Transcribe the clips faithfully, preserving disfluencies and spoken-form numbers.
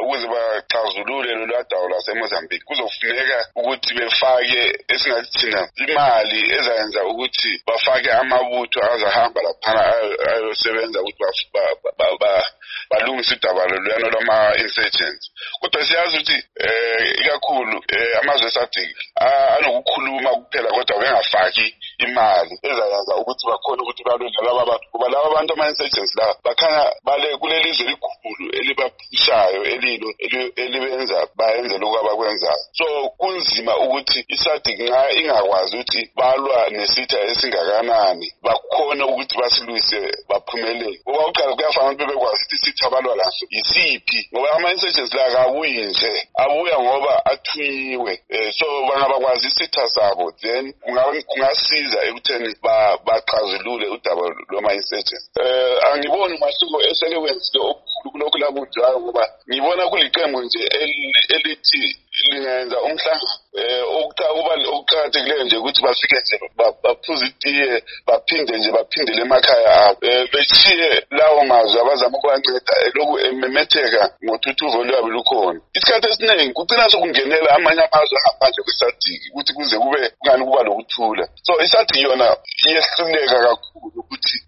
ukuze baxazulule loladawo laseMozambique kuzofuneka ukuthi befake esingathi thina imali ezayenza ukuthi bafake amabutho azahamba laphana ayosebenza ukuthi balungise udaba loluyana lwama-insurgents. Kodwa siyazi ukuthi ikakhulu amazwe eSADC anokukhuluma kuphela kodwa bengafaki imali ezayenza ukuthi bakhona ukuthi balwe nalaba bantu kuba laba bantu ama-insurgents la bakhanya bale kuleli lizwe elikhulu elibaphushayo elilo elibenza bayenze lokho abakwenzayo. So kunzima ukuthi iSADC nxa ingakwazi ukuthi balwa nesitha esingakanani bakhona ukuthi basilwise baphumelele. Ngoba uqala kuyafana ukuthi bebekwazi ukuthi isitha balwa laso yisiphi ngoba ama-insurgents la akabuyi nje abuya ngoba athunyiwe. So bangabakwazi isitha sabo then kungasiza ekutheni baxazulule udaba lwama-insurgents. Angiboni umahluko eselekwenzile okukhulu kulokhu labunjwayo ngoba ngibona kuliqembu nje elithi lingenza umhlangano okuqakathekileyo nje ukuthi bafike nje baphuze itiye baphinde nje baphindele emakhaya abo beshiye lawo mazwe abazama ukuwanceda lokhu ememetheka ngothuthuvo lwabo lukhona. Isikhathi esiningi kugcina sokungenela amanye amazwe ngaphandle kweSADC ukuthi kuze kube kungani kuba lokuthula. So iSADC yona iyehluleka kakhulu ukuthi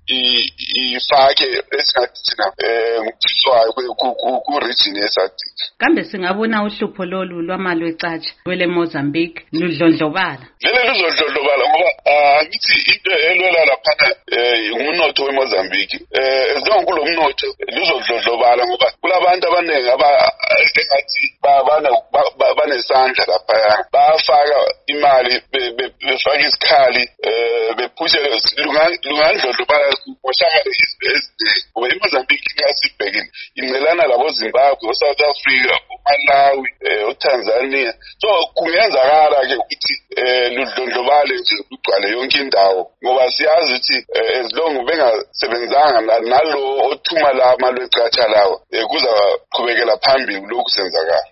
ifake esingathi thina ngumthiswayo ku-region yeSADC. Kambe singabona uhlupho lolu lwamali wecatsha kwele Mozambique ludlondlobala? Vele luzodlondlobala ngoba angithi into elwela laphana umnotho weMozambique. As long kulo mnotho luzodlondlobala ngoba kulabantu abaningi engathi banesandla laphaya bayafaka imali befaka isikhali bephushe lungandlondlobala kushakale eziningi ngoba iMozambique ingasibhekile incelana labo Zimbabwe, South Africa, Malawi, uTanzania. So kungenzakala-ke ukuthi ludlondlobale nje kugcwale yonke indawo ngoba siyazi ukuthi as long bengasebenzanga nalo othuma la mali wecatsha lawo kuzaqhubekela phambili lokhu senzakala.